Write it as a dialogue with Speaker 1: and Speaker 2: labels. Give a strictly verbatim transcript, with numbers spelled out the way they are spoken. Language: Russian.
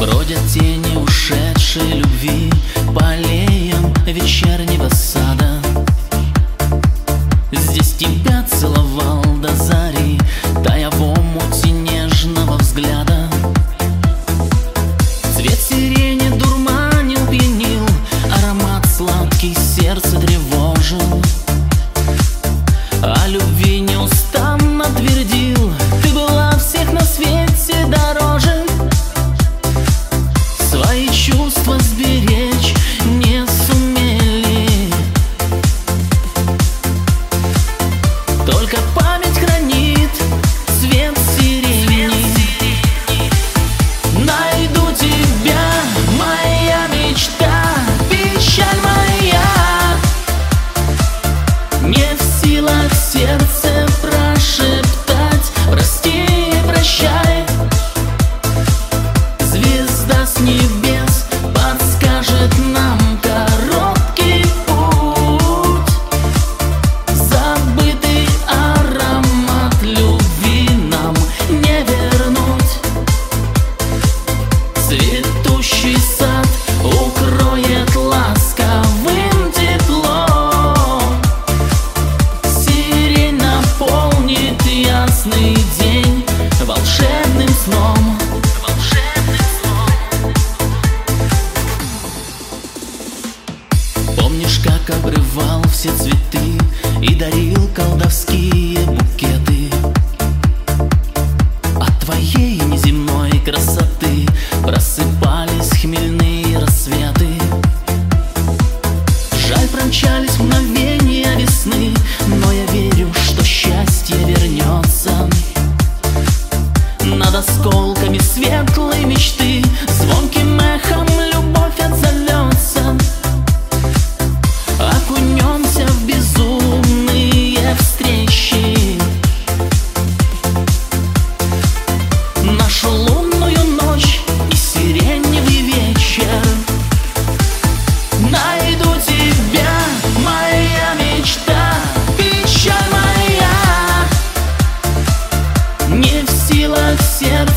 Speaker 1: Бродят тени ушедшей любви по аллеям вечернего сада. Здесь тебя целовал до зари, тая в омуте нежного взгляда. Цвет сирени дурманил, пьянил, аромат сладкий сердце тревожил. О любви неустанно твердил, ты была всех на свете дороже. Свои чувства сберечь не сумели, только память хранит цвет сирени. Найду тебя, моя мечта, печаль моя, не в силах сердце прошептать прости и прощай. Звезда с небес подскажет нам короткий путь, забытый аромат любви нам не вернуть. Цветущий сад укроет ласковым теплом, сирень наполнит ясный день волшебным сном. Помнишь, как обрывал все цветы и дарил колдовские букеты? От твоей неземной красоты просыпались хмельные рассветы. Жаль, промчались мгновения весны, но я верю, что счастье вернется. Над осколками светлой мечты звонким эхом любовь отзовется. Окунемся в безумные встречи, нашу лунную ночь и сиреневый вечер. Найду тебя, моя мечта, печаль моя, не в силах сердце